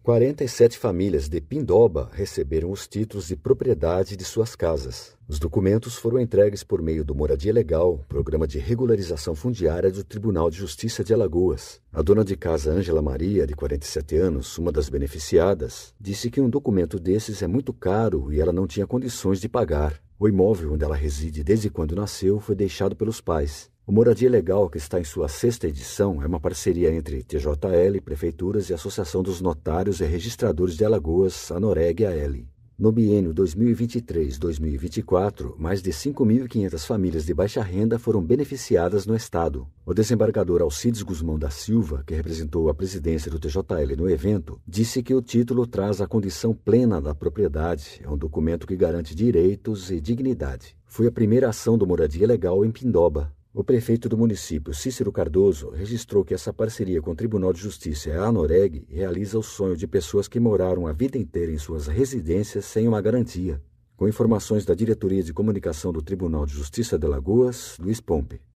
47 famílias de Pindoba receberam os títulos de propriedade de suas casas. Os documentos foram entregues por meio do Moradia Legal, programa de regularização fundiária do Tribunal de Justiça de Alagoas. A dona de casa Ângela Maria, de 47 anos, uma das beneficiadas, disse que um documento desses é muito caro e ela não tinha condições de pagar. O imóvel onde ela reside desde quando nasceu foi deixado pelos pais. O Moradia Legal, que está em sua 6ª edição, é uma parceria entre TJL, prefeituras e Associação dos Notários e Registradores de Alagoas, ANOREG-AL. No biênio 2023-2024, mais de 5.500 famílias de baixa renda foram beneficiadas no estado. O desembargador Alcides Guzmão da Silva, que representou a presidência do TJL no evento, disse que o título traz a condição plena da propriedade, é um documento que garante direitos e dignidade. Foi a primeira ação do Moradia Legal em Pindoba. O prefeito do município, Cícero Cardoso, registrou que essa parceria com o Tribunal de Justiça e a ANOREG realiza o sonho de pessoas que moraram a vida inteira em suas residências sem uma garantia. Com informações da Diretoria de Comunicação do Tribunal de Justiça de Alagoas, Luiz Pompe.